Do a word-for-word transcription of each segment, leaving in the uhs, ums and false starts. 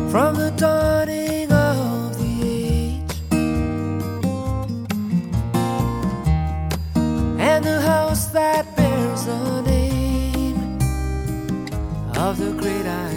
from the dawning of the age, and the house that bears the name of the great I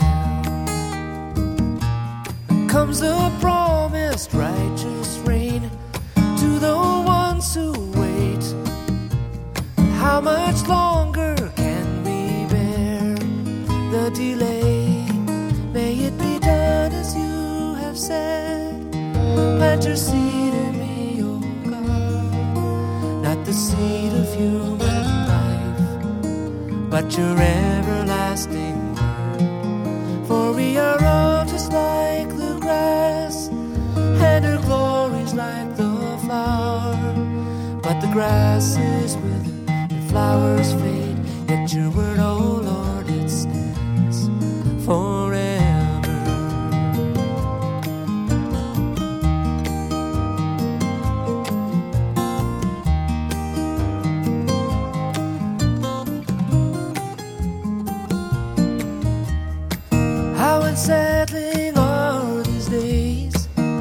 am, comes the promised righteous reign to the ones who wait. How much longer can we bear the delay? May it be done as you have said. Plant your seed in me, O God, not the seed of human life, but your everlasting word. For we are all just like the grass, and her glory's like the flower. But the grass is withered, the flowers fade, yet your word, O Lord, it stands forever. How unsettling are these days,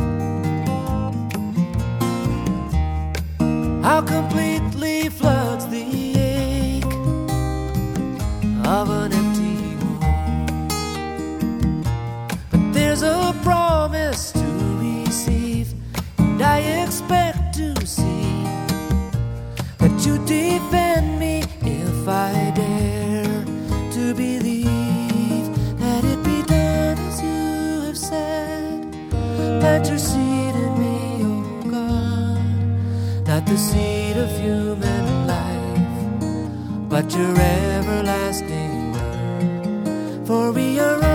how completely floods the ache of an empty womb. But there's a promise to receive, and I expect to see that you defend me if I dare to believe that it be done as you have said. Plant your seed in me, O God, not the seed of human life, but your everlasting word. For we are